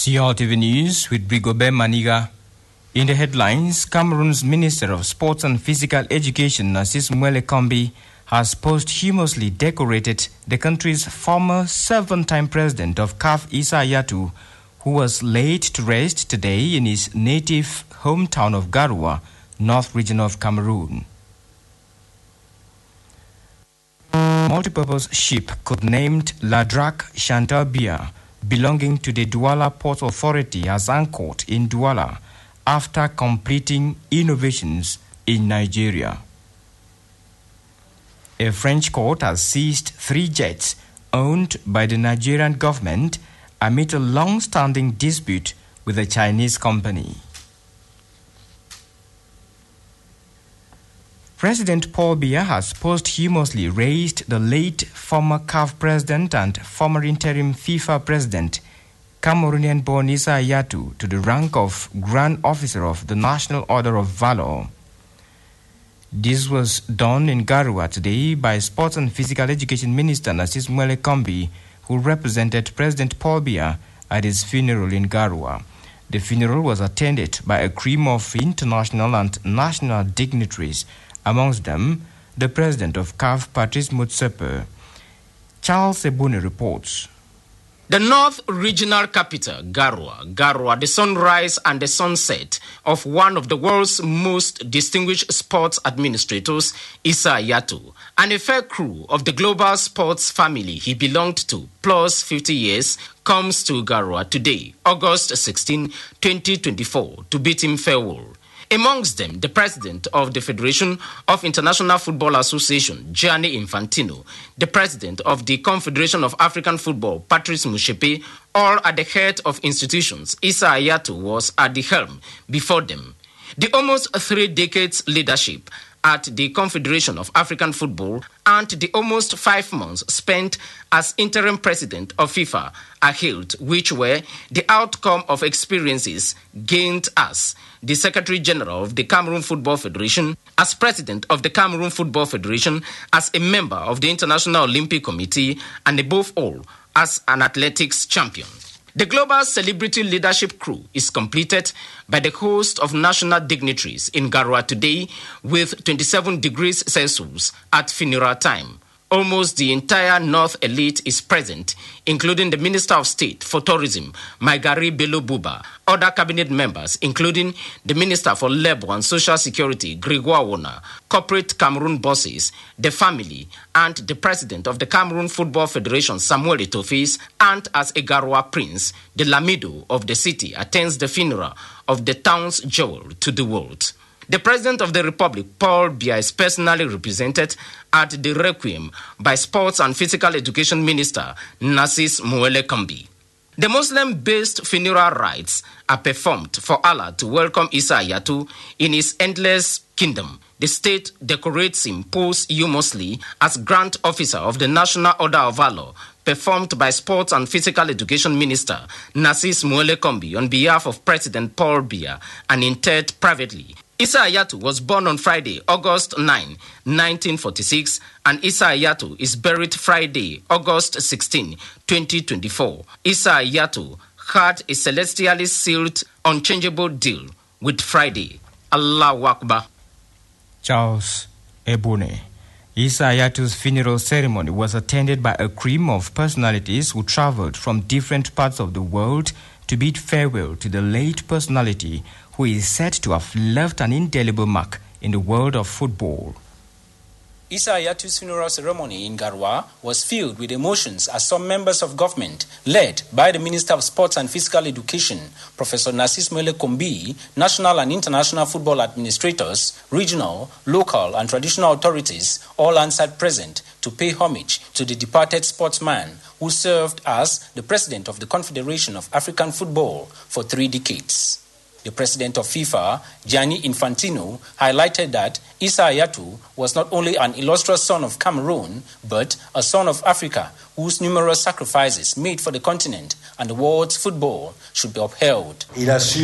CRTV News with Brigobert Maniga. In the headlines, Cameroon's Minister of Sports and Physical Education, Narcisse Mwele Kombi, has posthumously decorated the country's former 7-time president of CAF, Issa Hayatou, who was laid to rest today in his native hometown of Garoua, North Region of Cameroon. Multipurpose ship codenamed Ladrak Chantal Biya, belonging to the Douala Port Authority, has anchored in Douala after completing innovations in Nigeria. A French court has seized 3 jets owned by the Nigerian government amid a long-standing dispute with a Chinese company. President Paul Biya has posthumously raised the late former CAF president and former interim FIFA president, Cameroonian-born Issa Hayatou, to the rank of Grand Officer of the National Order of Valor. This was done in Garoua today by Sports and Physical Education Minister Narcisse Mwele Kombi, who represented President Paul Biya at his funeral in Garoua. The funeral was attended by a cream of international and national dignitaries, amongst them the President of CAF, Patrice Motsepe. Charles Ebune reports. The North Regional Capital, Garoua, the sunrise and the sunset of one of the world's most distinguished sports administrators, Issa Hayatou, and a fair crew of the global sports family he belonged to, plus 50 years, comes to Garoua today, August 16, 2024, to bid him farewell. Amongst them, the president of the Federation of International Football Association, Gianni Infantino, the president of the Confederation of African Football, Patrice Motsepe, all at the head of institutions. Issa Hayatou was at the helm before them. The almost 3 decades leadership at the Confederation of African Football and the almost 5 months spent as interim president of FIFA are hailed, which were the outcome of experiences gained as the Secretary General of the Cameroon Football Federation, as president of the Cameroon Football Federation, as a member of the International Olympic Committee, and above all, as an athletics champion. The global celebrity leadership crew is completed by the host of national dignitaries in Garoua today with 27 degrees Celsius at funeral time. Almost the entire North elite is present, including the Minister of State for Tourism, Maigari Bello Buba, other cabinet members, including the Minister for Labour and Social Security, Grégoire Wona, corporate Cameroon bosses, the family, and the president of the Cameroon Football Federation, Samuel Eto'o, and as a Garoua prince, the Lamido of the city attends the funeral of the town's jewel to the world. The President of the Republic, Paul Biya, is personally represented at the requiem by Sports and Physical Education Minister Narcisse Mwele Kombi. The Muslim-based funeral rites are performed for Allah to welcome Issa Hayatou in his endless kingdom. The state decorates him posthumously as Grand Officer of the National Order of Valor, performed by Sports and Physical Education Minister Narcisse Mwele Kombi on behalf of President Paul Biya and interred privately. Issa Hayatou was born on Friday, August 9, 1946, and Issa Hayatou is buried Friday, August 16, 2024. Issa Hayatou had a celestially sealed, unchangeable deal with Friday. Allahu Akbar. Charles Ebune. Issa Hayatou's funeral ceremony was attended by a cream of personalities who traveled from different parts of the world to bid farewell to the late personality who is said to have left an indelible mark in the world of football. Issa Hayatou's funeral ceremony in Garoua was filled with emotions as some members of government, led by the Minister of Sports and Physical Education, Professor Narcisse Mwele Kombi, national and international football administrators, regional, local and traditional authorities all answered present to pay homage to the departed sportsman who served as the president of the Confederation of African Football for 3 decades. The president of FIFA, Gianni Infantino, highlighted that Issa Hayatou was not only an illustrious son of Cameroon, but a son of Africa whose numerous sacrifices made for the continent and the world's football should be upheld. He was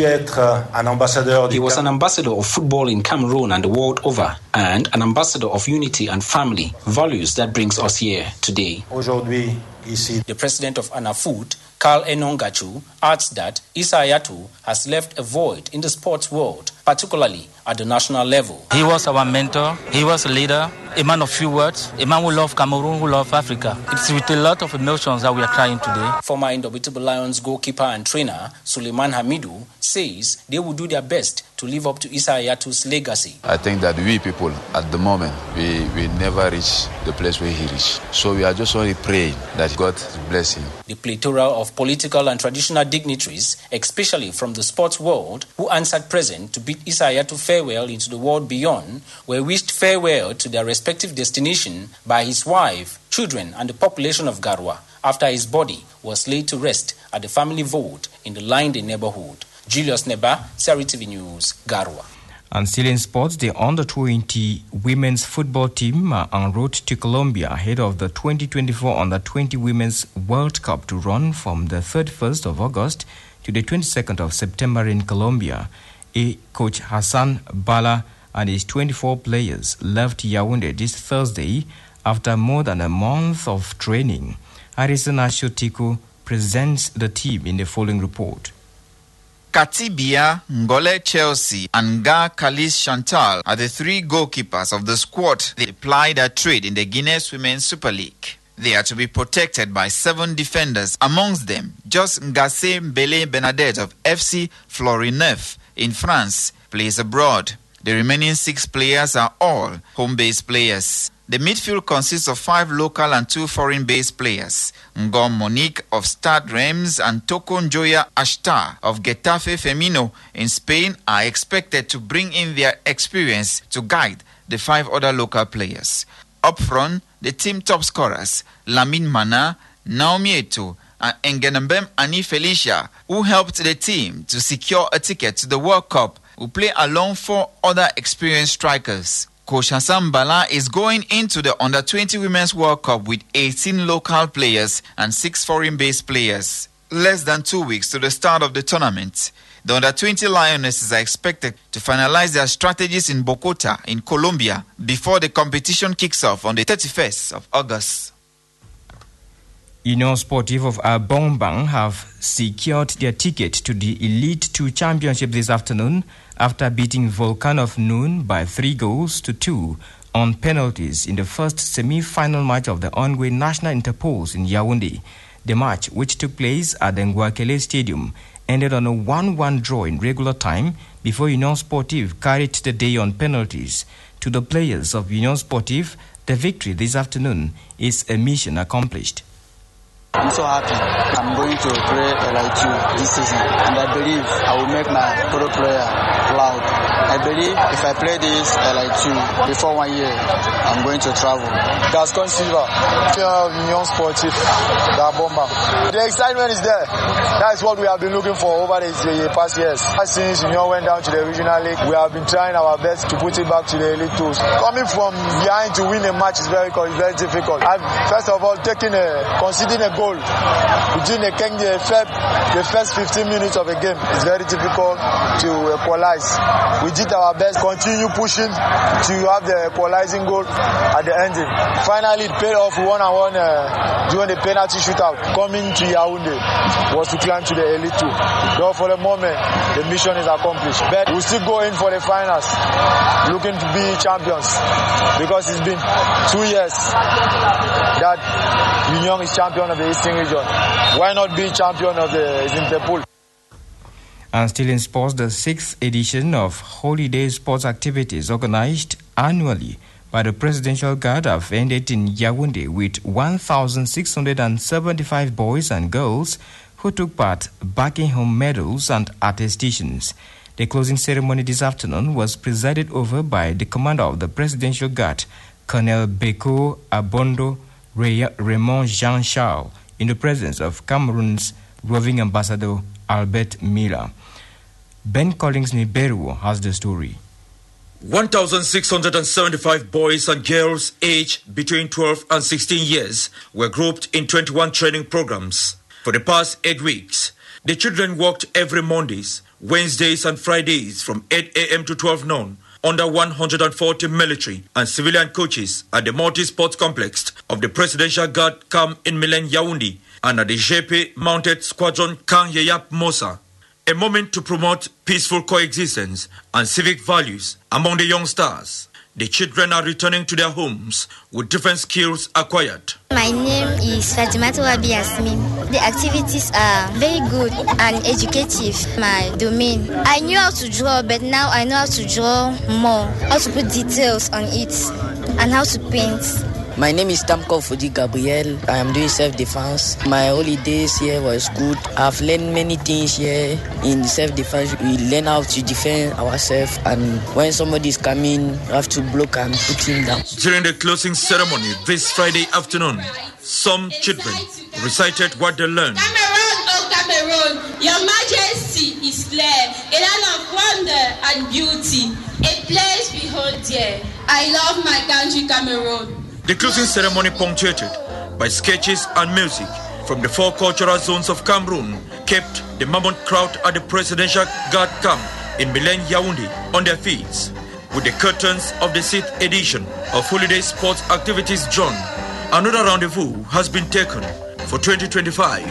an ambassador of football in Cameroon and the world over, and an ambassador of unity and family, values that brings us here today. The president of ANAFOOT, Carl Enongachu adds that Issa Hayatou has left a void in the sports world, particularly at the national level. He was our mentor, he was a leader, a man of few words, a man who loved Cameroon, who loved Africa. It's with a lot of emotions that we are crying today. Former Indomitable Lions goalkeeper and trainer Suleiman Hamidou says they will do their best to live up to Issa Hayatou's legacy. I think that we people at the moment, we never reach the place where he reached. So we are just only praying that God bless him. The plethora of political and traditional dignitaries, especially from the sports world, who answered present to bid Issa Hayatou farewell into the world beyond, were wished farewell to their respective destination by his wife, children and the population of Garwa after his body was laid to rest at the family vault in the Linde neighborhood. Julius Neba, Sari TV News, Garwa. And still in sports, the Under-20 women's football team are en route to Colombia ahead of the 2024 Under-20 Women's World Cup to run from the 31st of August to the 22nd of September in Colombia. Coach Hassan Bala and his 24 players left Yaoundé this Thursday after more than a month of training. Harrison Ashotiku presents the team in the following report. Katibia, Ngole Chelsea, and Ga Kalis Chantal are the three goalkeepers of the squad. They ply their trade in the Guinness Women's Super League. They are to be protected by 7 defenders, amongst them just Ngasse Mbele Bernadette of FC Florineuf in France plays abroad. The remaining 6 players are all home-based players. The midfield consists of 5 local and 2 foreign-based players. Ngom Monique of Stade Reims and Tokon Joya Ashtar of Getafe Femino in Spain are expected to bring in their experience to guide the 5 other local players. Up front, the team top scorers, Lamine Mana, Naomi Eto'o, and Ngenembem Ani Felicia, who helped the team to secure a ticket to the World Cup, will play along 4 other experienced strikers. Coach Hassan Bala is going into the Under-20 Women's World Cup with 18 local players and 6 foreign-based players. Less than 2 weeks to the start of the tournament, the Under-20 Lionesses are expected to finalize their strategies in Bogota, in Colombia, before the competition kicks off on the 31st of August. Union Sportive of Abombang have secured their ticket to the Elite 2 Championship this afternoon after beating Volcan of Noon by 3-2 on penalties in the first semi-final match of the ongoing National Interpose in Yaoundé. The match, which took place at the Ngouakele Stadium, ended on a 1-1 draw in regular time before Union Sportive carried the day on penalties. To the players of Union Sportive, the victory this afternoon is a mission accomplished. I'm so happy. I'm going to play LIQ this season, and I believe I will make my pro player proud. I believe if I play this LIQ before 1 year, I'm going to travel. Gascon Silva, Union Sportive, Dabomba. The excitement is there. That's what we have been looking for over the past years. Since Union went down to the regional league, we have been trying our best to put it back to the elite tools. Coming from behind to win a match is very difficult. First of all, conceding a goal between the first 15 minutes of a game is very difficult to equalize. We did our best, continue pushing to have the equalizing goal at the ending. Finally, it paid off 1-1 during the penalty shootout. Coming to Yaoundé was to climb to the Elite 2. Though for the moment, the mission is accomplished. But we'll still go in for the finals, looking to be champions, because it's been 2 years that Union is champion of the Eastern region. Why not be champion of the Interpol? And still in sports, the 6th edition of holiday sports activities organized annually by the Presidential Guard have ended in Yaoundé with 1,675 boys and girls who took part, backing home medals and attestations. The closing ceremony this afternoon was presided over by the commander of the Presidential Guard, Colonel Beko Abondo Raymond Jean Charles, in the presence of Cameroon's roving ambassador Albert Miller. Ben Collins Niberu has the story. 1,675 boys and girls aged between 12 and 16 years were grouped in 21 training programs. For the past 8 weeks, the children worked every Mondays, Wednesdays and Fridays from 8 a.m. to 12 noon under 140 military and civilian coaches at the multi-sports complex of the Presidential Guard camp in Milen, Yaoundé, under the JP Mounted Squadron Kanyeyap Mosa. A moment to promote peaceful coexistence and civic values among the young stars. The children are returning to their homes with different skills acquired. My name is Fatimatu Abi Yasmin. The activities are very good and educative. My domain. I knew how to draw, but now I know how to draw more, how to put details on it, and how to paint. My name is Tamko Fudi Gabriel. I am doing self-defense. My holidays here was good. I've learned many things here in self-defense. We learn how to defend ourselves, and when somebody is coming, we have to block and put him down. During the closing ceremony this Friday afternoon, some children recited what they learned. Cameroon, oh Cameroon, your majesty is clear, a land of wonder and beauty, a place we hold dear. I love my country, Cameroon. The closing ceremony punctuated by sketches and music from the 4 cultural zones of Cameroon kept the mammoth crowd at the Presidential Guard Camp in Milen, Yaoundé on their feet, with the curtains of the 6th edition of holiday sports activities drawn. Another rendezvous has been taken for 2025.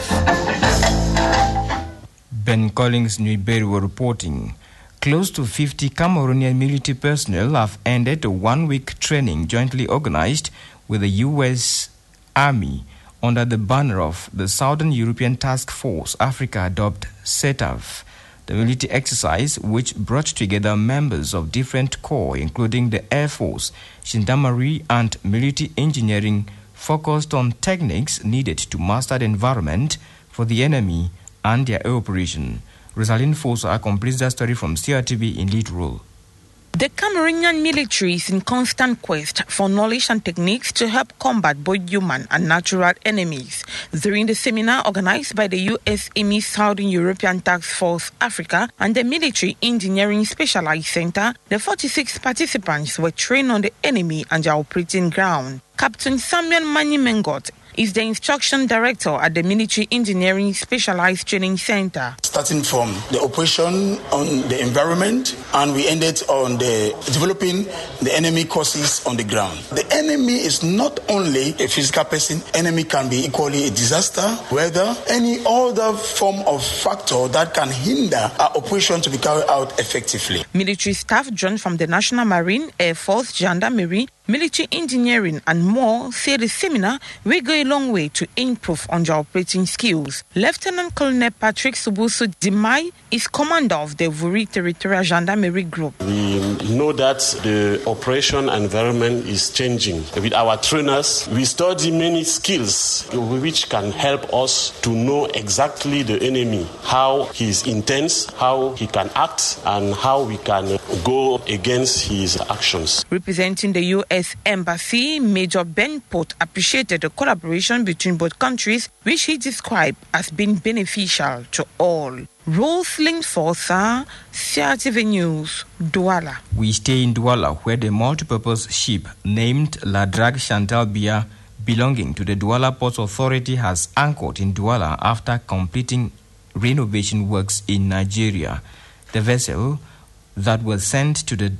Ben Collins Newberry were reporting. Close to 50 Cameroonian military personnel have ended a 1-week training jointly organized with the U.S. Army under the banner of the Southern European Task Force Africa, dubbed SETAF. The military exercise, which brought together members of different corps, including the Air Force, Gendarmerie, and military engineering, focused on techniques needed to master the environment for the enemy and their air operation. Rosaline Fosa completes that story from CRTV in lead role. The Cameroonian military is in constant quest for knowledge and techniques to help combat both human and natural enemies. During the seminar organized by the U.S. Army Southern European Task Force Africa and the Military Engineering Specialized Center, the 46 participants were trained on the enemy and their operating ground. Captain Samuel Mani Mengot is the instruction director at the Military Engineering Specialized Training Center. Starting from the operation on the environment, and we ended on the developing the enemy courses on the ground. The enemy is not only a physical person, enemy can be equally a disaster, weather, any other form of factor that can hinder our operation to be carried out effectively. Military staff drawn from the National Marine, Air Force, Gendarmerie, military engineering and more say the seminar will go a long way to improve on their operating skills. Lieutenant Colonel Patrick Subusu Dimai is commander of the Vuri Territorial Gendarmerie Group. We know that the operation environment is changing. With our trainers, we study many skills which can help us to know exactly the enemy, how he is intense, how he can act, and how we can go against his actions. Representing the U.S. Embassy, Major Ben Port appreciated the collaboration between both countries, which he described as being beneficial to all. Rosalind Fosa, CRTV News, Douala. We stay in Douala, where the multipurpose ship named La Drague Chantal Biya, belonging to the Douala Ports Authority, has anchored in Douala after completing renovation works in Nigeria. The vessel that was sent to the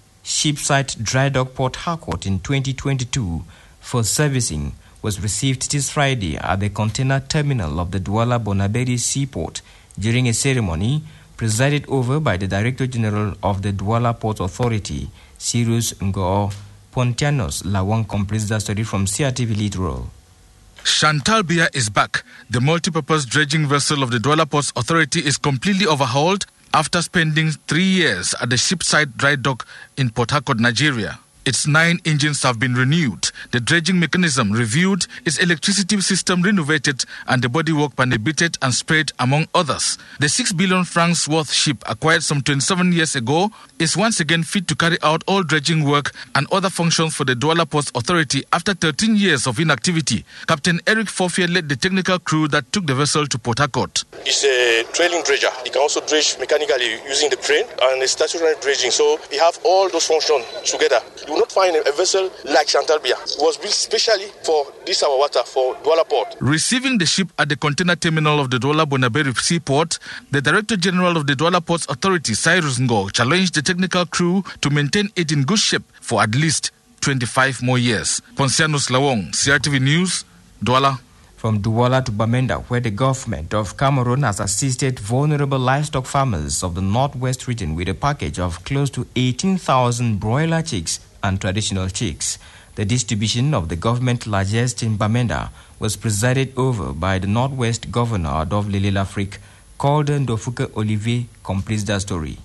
Shipside Dry Dock Port Harcourt in 2022 for servicing was received this Friday at the container terminal of the Douala Bonaberi Seaport during a ceremony presided over by the Director General of the Douala Port Authority, Cyrus Ngoo. Pontianos Lawang completes the story from CRTV Lead Role. Chantal Biya is back. The multipurpose dredging vessel of the Douala Ports Authority is completely overhauled after spending 3 years at the Shipside Dry Dock in Port Harcourt, Nigeria. Its 9 engines have been renewed, the dredging mechanism reviewed, its electricity system renovated, and the bodywork panebited and sprayed, among others. The 6 billion francs worth ship, acquired some 27 years ago, is once again fit to carry out all dredging work and other functions for the Douala Ports Authority after 13 years of inactivity. Captain Eric Forfier led the technical crew that took the vessel to Port Harcourt. It's a trailing dredger. It can also dredge mechanically using the crane and a stationary dredging. So we have all those functions together. You will not find a vessel like Chantal Biya. It was built specially for this our water, for Douala Port. Receiving the ship at the container terminal of the Douala Bonaberi Seaport, the Director General of the Douala Ports Authority, Cyrus Ngoo, challenged the technical crew to maintain it in good shape for at least 25 more years. Ponsianus Lawong, CRTV News, Douala. From Douala to Bamenda, where the government of Cameroon has assisted vulnerable livestock farmers of the northwest region with a package of close to 18,000 broiler chicks and traditional chicks. The distribution of the government largesse in Bamenda was presided over by the Northwest Governor of Lille Afrique. Calden Dofuke Olivier completes the story.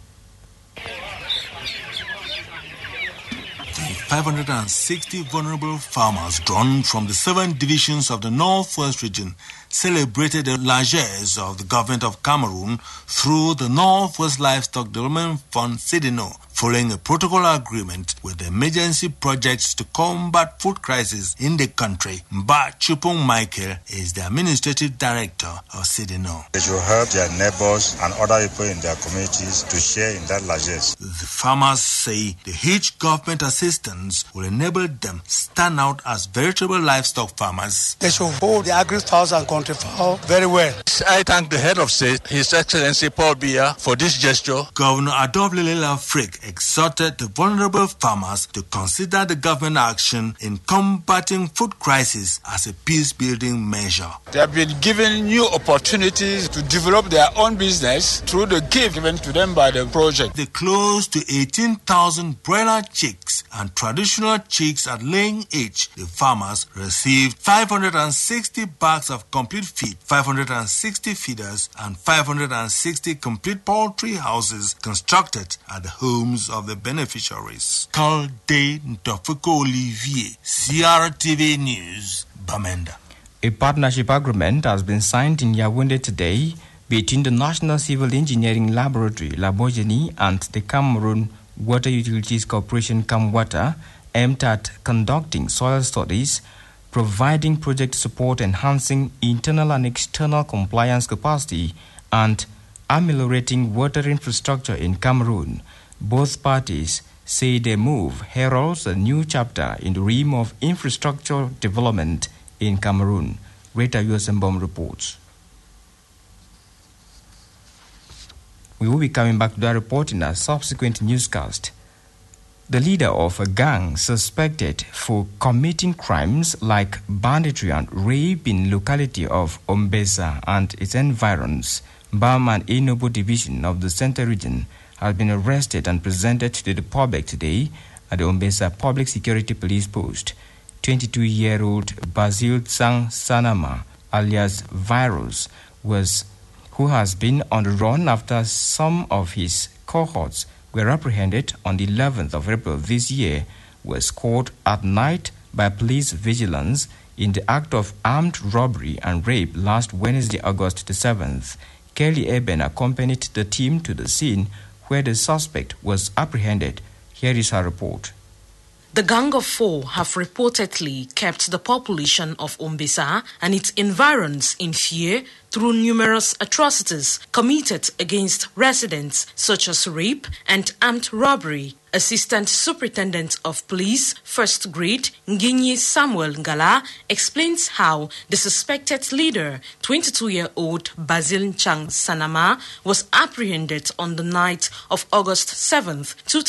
The 560 vulnerable farmers drawn from the 7 divisions of the Northwest region celebrated the largesse of the government of Cameroon through the Northwest Livestock Development Fund (CDNO), following a protocol agreement with the emergency projects to combat food crisis in the country. Mba Chupong Michael is the administrative director of CDNO. They should help their neighbors and other people in their communities to share in that largesse. The farmers say the huge government assistance will enable them stand out as veritable livestock farmers. They should hold the agri-fowls and country fowl very well. I thank the head of state, His Excellency Paul Biya, for this gesture. Governor Adolphe Lille Afrique exhorted the vulnerable farmers to consider the government action in combating food crisis as a peace-building measure. They have been given new opportunities to develop their own business through the gift given to them by the project. The close to 18,000 broiler chicks and traditional chicks at laying age, the farmers received 560 bags of complete feed, 560 feeders, and 560 complete poultry houses constructed at the homes of the beneficiaries. Calde Ntofuko Olivier, CRTV News, Bamenda. A partnership agreement has been signed in Yaoundé today between the National Civil Engineering Laboratory, Labogeni, and the Cameroon Water Utilities Corporation, CamWater, aimed at conducting soil studies, providing project support, enhancing internal and external compliance capacity, and ameliorating water infrastructure in Cameroon. Both parties say their move heralds a new chapter in the realm of infrastructure development in Cameroon. Rita Yosembom reports. We will be coming back to that report in a subsequent newscast. The leader of a gang suspected for committing crimes like banditry and rape in locality of Ombesa and its environs, Bam and Enobo division of the Central region, has been arrested and presented to the public today at the Ombesa Public Security Police Post. 22-year-old Basil Tsang Sanama, alias Virus, who has been on the run after some of his cohorts were apprehended on the 11th of April this year, was caught at night by police vigilance in the act of armed robbery and rape last Wednesday, August the 7th. Kelly Eben accompanied the team to the scene where the suspect was apprehended. Here is her report. The Gang of Four have reportedly kept the population of Ombesa and its environs in fear through numerous atrocities committed against residents such as rape and armed robbery. Assistant Superintendent of Police, First Grade, Nginyi Samuel Ngala, explains how the suspected leader, 22-year-old Basil Chang Sanama, was apprehended on the night of August 7,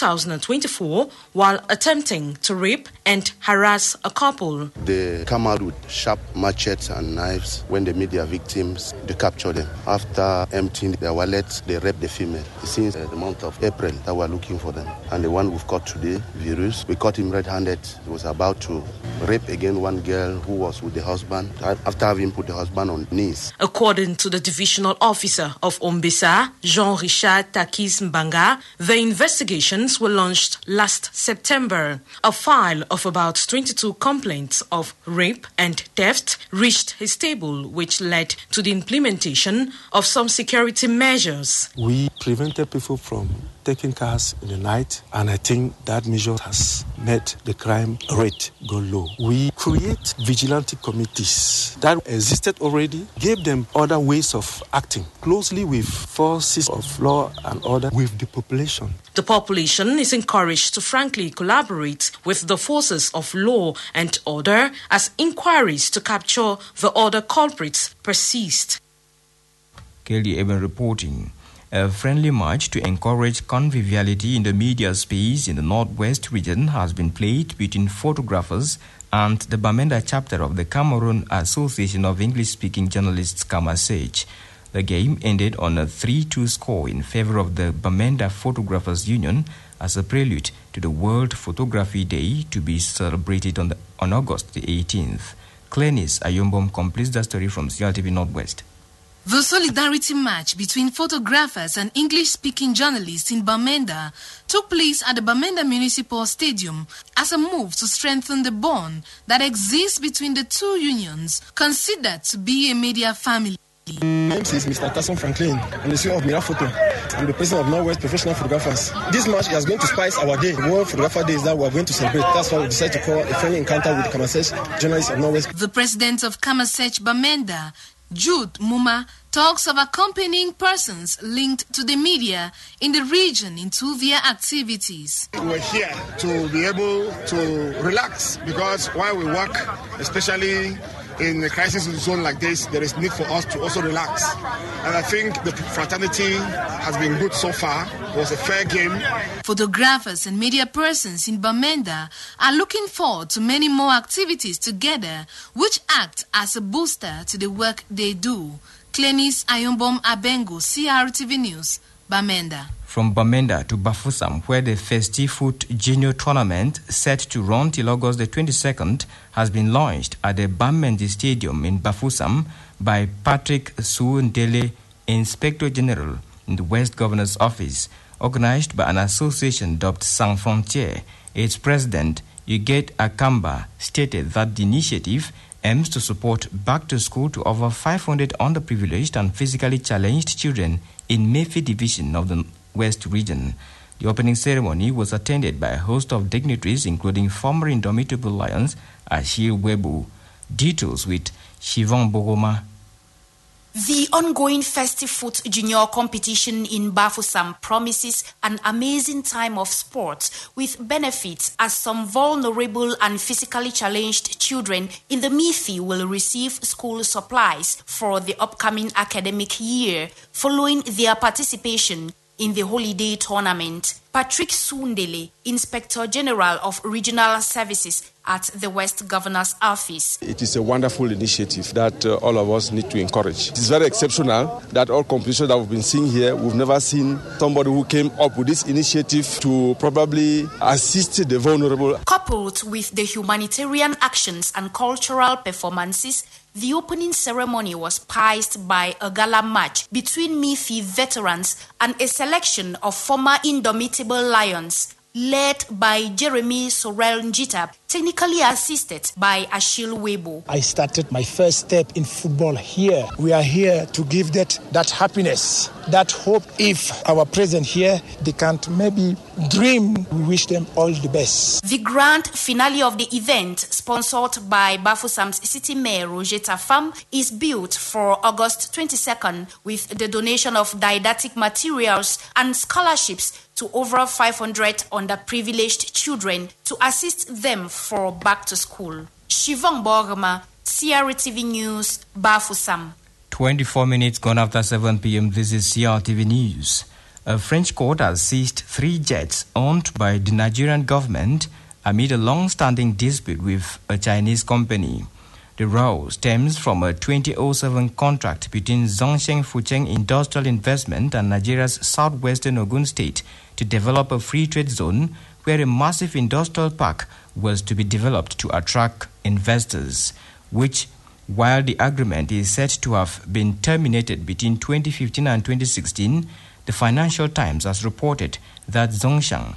2024, while attempting to rape and harass a couple. They come out with sharp machetes and knives. When they meet their victims, they capture them. After emptying their wallets, they rape the female. Since the month of April, that we're looking for them. And the one we've caught today, Virus, we caught him red-handed. He was about to rape again one girl who was with the husband after having put the husband on knees. According to the divisional officer of Ombesa, Jean-Richard Takis Mbanga, the investigations were launched last September. A file of about 22 complaints of rape and theft reached his table, which led to the implementation of some security measures. We prevented people from taking cars in the night, and I think that measure has made the crime rate go low. We create vigilante committees that existed already, gave them other ways of acting closely with forces of law and order with the population. The population is encouraged to frankly collaborate with the forces of law and order as inquiries to capture the other culprits persist. Kelly Eben reporting. A friendly march to encourage conviviality in the media space in the Northwest region has been played between photographers and the Bamenda chapter of the Cameroon Association of English-Speaking Journalists, CAMASEJ. The game ended on a 3-2 score in favor of the Bamenda Photographers Union as a prelude to the World Photography Day to be celebrated on August the 18th. Clenis Ayombom completes the story from CLTV Northwest. The solidarity match between photographers and English-speaking journalists in Bamenda took place at the Bamenda Municipal Stadium as a move to strengthen the bond that exists between the two unions, considered to be a media family. My name is Mr. Tasson Franklin. I'm the CEO of Miraphoto. I'm the president of Northwest Professional Photographers. This match is going to spice our day, World Photographer Day, that we are going to celebrate. That's why we decided to call a friendly encounter with the CAMASEJ journalists of Northwest. The president of CAMASEJ Bamenda, Jude Muma, talks of accompanying persons linked to the media in the region into their activities. We're here to be able to relax because while we work, especially in a crisis zone like this, there is need for us to also relax. And I think the fraternity has been good so far. It was a fair game. Photographers and media persons in Bamenda are looking forward to many more activities together, which act as a booster to the work they do. Clenis Ayombom Abengo, CRTV News, Bamenda. From Bamenda to Bafoussam, where the Festifoot Junior Tournament, set to run till August the 22nd, has been launched at the Bamendi Stadium in Bafoussam by Patrick Suundele, Inspector General in the West Governor's Office, organized by an association dubbed Sans Frontières. Its president, Uget Akamba, stated that the initiative aims to support back to school to over 500 underprivileged and physically challenged children in Mefi division of the West region. The opening ceremony was attended by a host of dignitaries, including former Indomitable Lions Achille Webu. Details with Shivon Bogoma. The ongoing Festifoot Junior competition in Bafoussam promises an amazing time of sport with benefits, as some vulnerable and physically challenged children in the Mefi will receive school supplies for the upcoming academic year following their participation in the holiday tournament. Patrick Sundele, Inspector General of Regional Services at the West Governor's Office. It is a wonderful initiative that all of us need to encourage. It is very exceptional that all competitions that we've been seeing here, we've never seen somebody who came up with this initiative to probably assist the vulnerable. Coupled with the humanitarian actions and cultural performances, the opening ceremony was spiced by a gala match between Mefi veterans and a selection of former Indomitable Lions, led by Jeremy Sorel Njita, technically assisted by Achille Webo. I started my first step in football here. We are here to give that happiness, that hope. If our present here, they can't maybe dream, we wish them all the best. The grand finale of the event, sponsored by Bafousam's City Mayor Roger Tafam, is built for August 22nd with the donation of didactic materials and scholarships to over 500 underprivileged children to assist them for back to school. Shivong Borgama, CRTV News, Bafoussam. 24 minutes gone after 7 p.m. This is CRTV News. A French court has seized 3 jets owned by the Nigerian government amid a long-standing dispute with a Chinese company. The row stems from a 2007 contract between Zhongsheng Fucheng Industrial Investment and Nigeria's southwestern Ogun State to develop a free trade zone where a massive industrial park was to be developed to attract investors, which, while the agreement is said to have been terminated between 2015 and 2016, the Financial Times has reported that Zhongsheng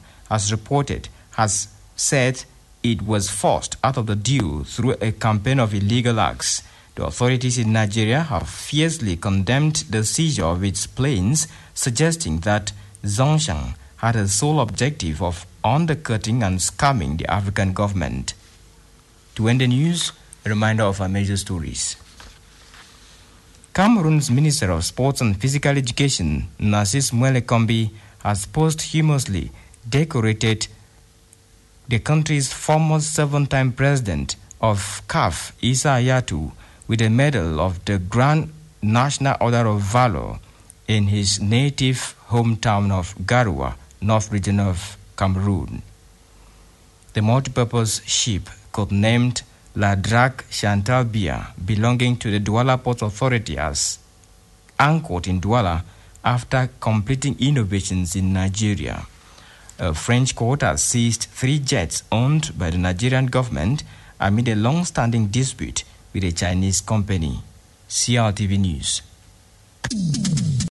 has said it was forced out of the deal through a campaign of illegal acts. The authorities in Nigeria have fiercely condemned the seizure of its planes, suggesting that Zhongsheng had a sole objective of undercutting and scamming the African government. To end the news, a reminder of our major stories. Cameroon's Minister of Sports and Physical Education, Narcisse Mwelekombi, has posthumously decorated the country's former 7-time president of CAF, Issa Hayatou, with a medal of the Grand National Order of Valor in his native hometown of Garoua, North region of Cameroon. The multipurpose ship, codenamed La Drac Chantal Biya, belonging to the Douala Port Authority, as anchored in Douala after completing innovations in Nigeria. A French court has seized 3 jets owned by the Nigerian government amid a long-standing dispute with a Chinese company. CRTV News.